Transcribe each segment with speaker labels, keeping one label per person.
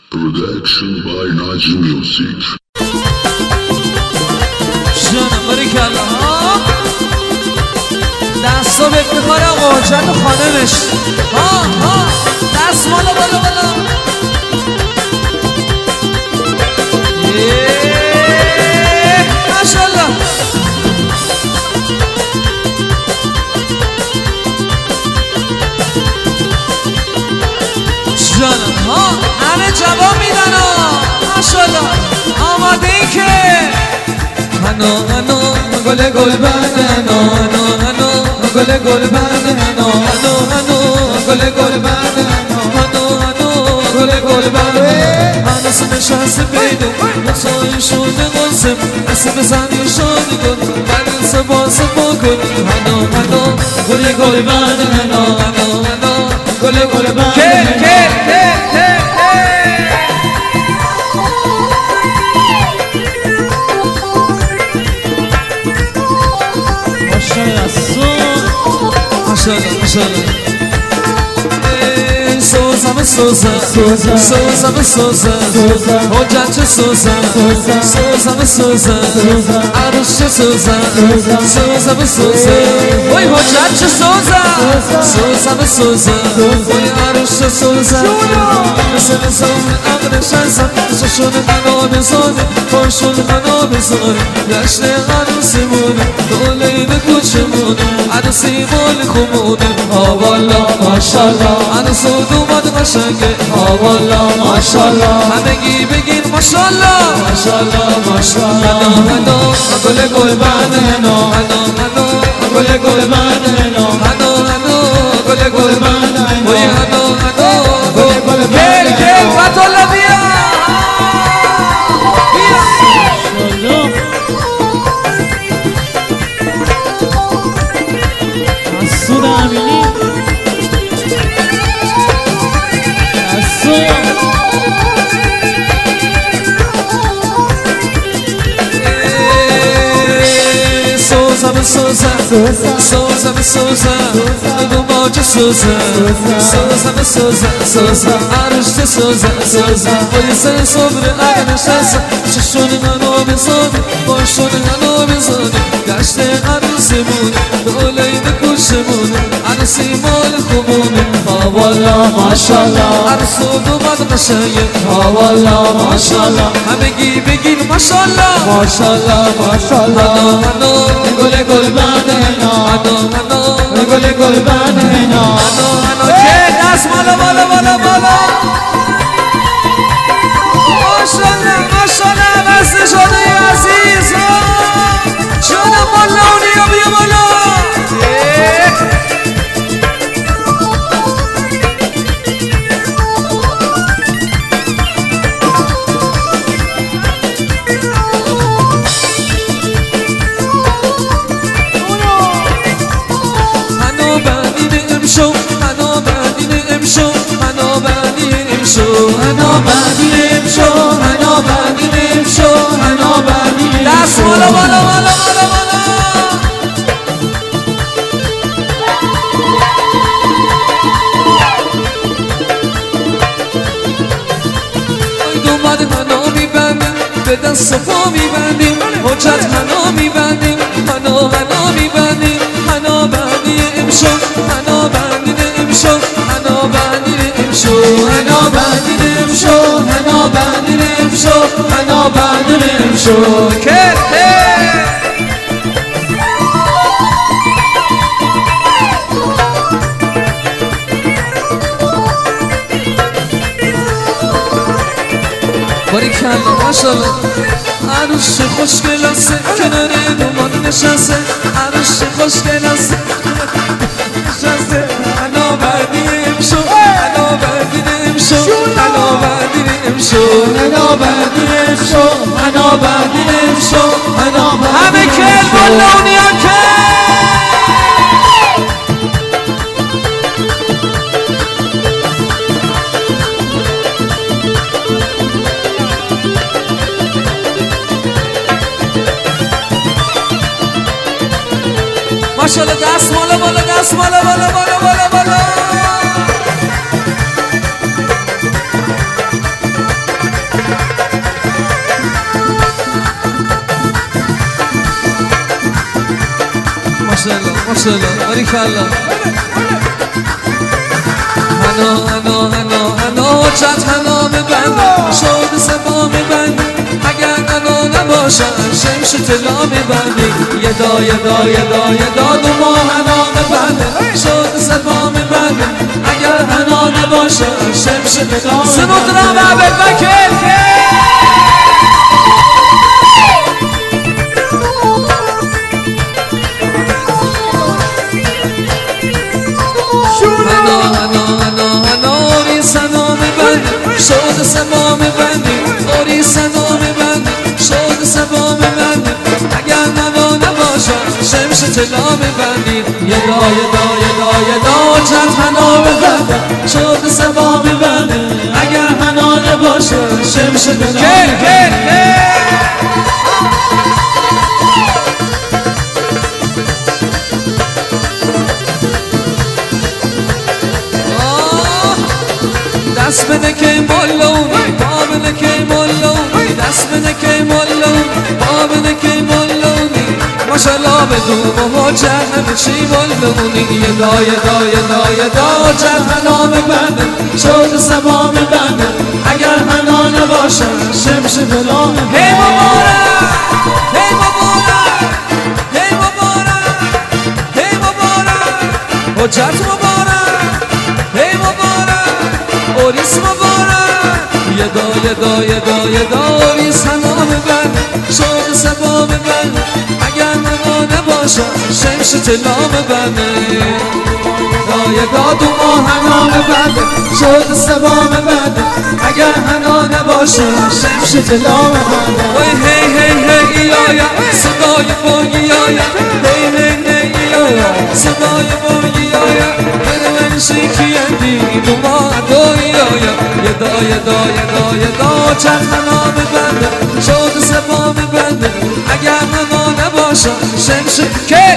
Speaker 1: Production by Naji Music.
Speaker 2: جانم باریکلا دستا به افتخار آقا حجت و خانمش دست بالا بالا بالا ماشالله جانم همه جواب میدن ماشالله آماده ای که هنو گل بند هنو گل بند هنو گل بند گل بند هنوز نشست بیدو نسای شده قاسم اسم زنی شده گل بند سباس بکن هنو گل بند هنو گل بند ماشالله سوزم حجت سوزم عروس سوزم وای حجت سوزم وای عروس سوزم مثل زمان عقل شنزم شون منو بزانه پاشون منو بزانه گشت عروسمونه دوله به کوچمونه عروسی مال خمونه والا ماشالله عروس دوماد قشنگه والا ماشالله همگی بگین ماشالله هنو گل بند هنو گل بند گل بند وی هنو گل بند فتولا بیا
Speaker 3: مسعود امینی سوزم دوماج سوزم عروس سوزم ولی سر صبر عقل شنزم چشون منو بزانه باشون منو بزانه گشت عروسمونه دوله به کوچمونه عروسی مال خوبونه والا ماشالله عروس دوماد قشنگه والا ماشالله همگی بگین ماشالله هنو گل بند هنو گل بند هنو که دست بالا ماشالله بسته شده عزیز جانم بالا اونیا بیا بالا دست بالا دوماد منو میبندیم به دست و پا میبندیم حجت منو میبندیم منو میبندیم منو بندی امشو منو بندی امشو منو بندی امشو منو بندی امشو منو بندی امشو منو بندی امشو که باریکلا ماشالله عروس خوشگلاسه کنار دوماد نشسته عروس خوشگلاسه نشسته منو بندی امشو منو بندی امشو منو بندی امشو منو بندی امشو منو بندی امشو همه کل بالا اونیا که ماشالله دست بالا
Speaker 2: ماشاءالله باریکالله هنا جد هنا میبنده شاد سبا میبنده اگر هنا نباشد شمش طلا میبندی یه دا دو ما هنا میبنده شاد سبا میبنده اگر هنا نباشد شمش طلا سنود را معبد بکر شاد سبا میبندی آری سنا میبندی شاد سبا میبندی اگر هنا نباشد شمش طلا میبندی یه دا جد هنا میبندی شاد سبا میبندی اگر هنا نباشد شمش طلا میبندی دست بده که مولونی پا بده که مولونی دست بده که مولونی پا بده که مولونی ماشالله بدون مهاجر همه چی مولونی یه دا جد هنا میبنده شاد سبا میبنده اگر هنا نباشد شمش طلا میبنده هی مبارک هی مبارک هی مبارک هی مبارک حجت مبارک هی مبارک اوریس مبارک یه دا اوریس هنا میبنده شاد سبا میبنده اگر هنا نباشد شمش طلا میبنده یه دا دو ما هنا میبنده شاد سبا میبنده اگر هنا نباشد شمش طلا میبنده وای هی ایایا صدای بانگی آیا هی ایایا صدای بانگی آیا بره من شیکی اندی دو ما دوی آیا یه دا چند هنا میبنده شاد سبا میبنده اگر هنا نباشد شمش که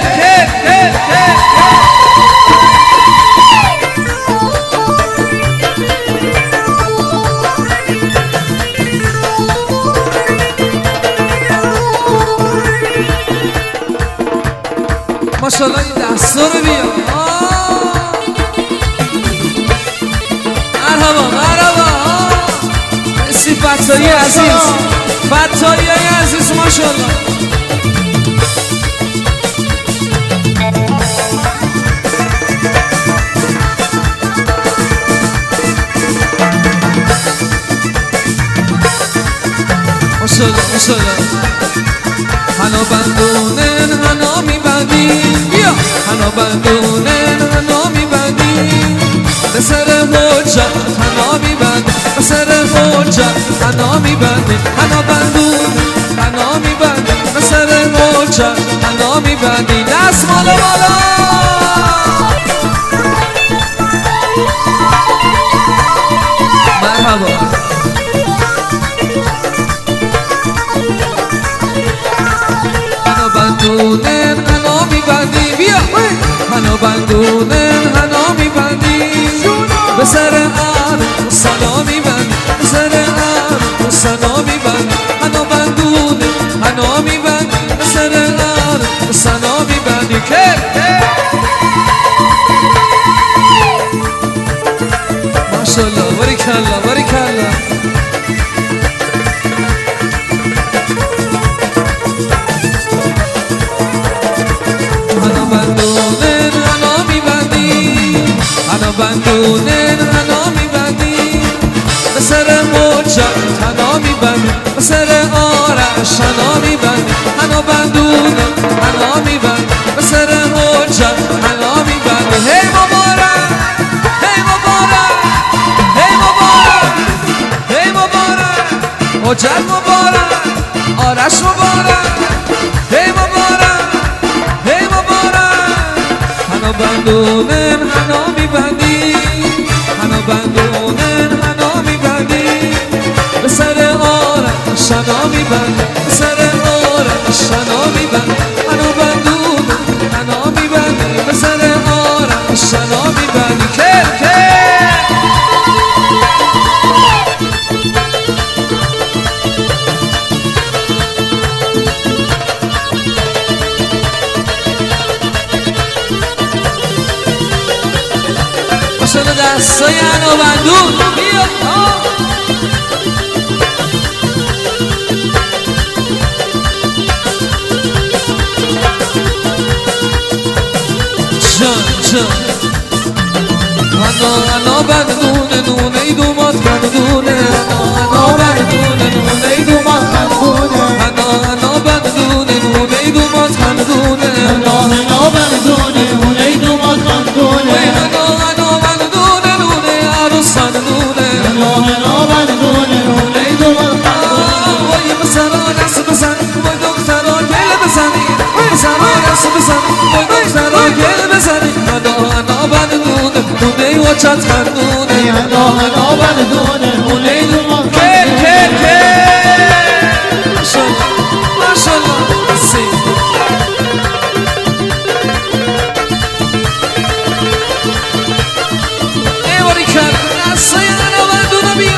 Speaker 2: ماشاءالله این دستا رو بیا مرحبا مرسی فتایی عزیز فتایی عزیز ماشاءالله ماشاءالله هنا بندونن هنا میبندی بیا هنا بندونن هنا میبندی به سر حجت هنا میبندی به سر حجت هنا میبندی هنا بندونن هنا میبندی به سر حجت هنا میبندی دست بالا مرحبا بندونن هنا میبندی بیا هنا بندونن هنا میبندی به سر عرب سنا میبندی به سر عرب سنا میبندی هنا بندونن هنا میبندی به سر عرب سنا میبندی که ماشاءالله باریکالله بندونن هنا میبندی به سر حجت هنا میبندی به سر آرش هنا میبندی هنا بندونن هنا میبندی به سر حجت هنا میبندی هی مبارک هی مبارک هی مبارک هی مبارک حجت مبارک آرش مبارک هی مبارک هی مبارک هنا بندونن هنا میبندی هنا بندونن هنا میبندی به سر آرش هنا میبندی به سر آرش هنا میبندی هنا بندونن هنا میبندی به سر آرش هنا میبندی که انا بندونه نونه ای دومات خندونه انا بندونه نونه ای دومات خندونه انا بندونه نونه ای دومات خندونه
Speaker 3: انا بندونه نونه ای دومات خندونه
Speaker 2: انا بندونه نونه عروس خندونه
Speaker 3: انا بندونه نونه ای دومات خندونه
Speaker 2: وای بسرا دست بزن وای دکترا گل بزنی بسرا دست بزن وای دکترا گل بزنی انا بندونه نونه ای وچت خندونه
Speaker 3: انا بندونه نونه ای دومات
Speaker 2: کل
Speaker 3: خندونه
Speaker 2: ماشاءالله سی ای باری کرد دستای انا بندونه بیا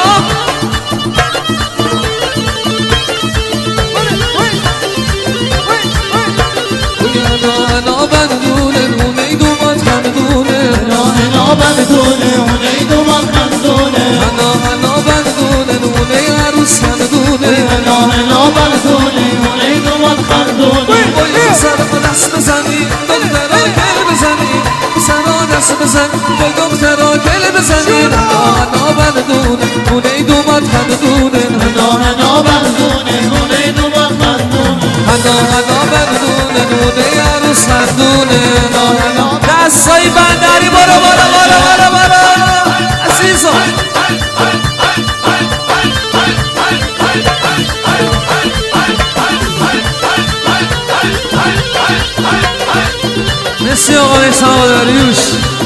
Speaker 2: انا بندونه نونه ای دومات خندونه
Speaker 3: انا بندونه نونه ای دومات خندونه
Speaker 2: انا بندونه نونه ای عروس خندونه
Speaker 3: انا بندونه نونه ای دومات خندونه
Speaker 2: وای بسرا دست بزنی دکترا گل بزنی بسرا دست بزن وای دکترا گل بزنی انا بندونه نونه ای دومات خندونه
Speaker 3: انا بندونه نونه ای دومات خندونه
Speaker 2: انا بندونه نونه ای عروس خندونه دستای بندری برو عزیزم مرسی آقا میثم داریوش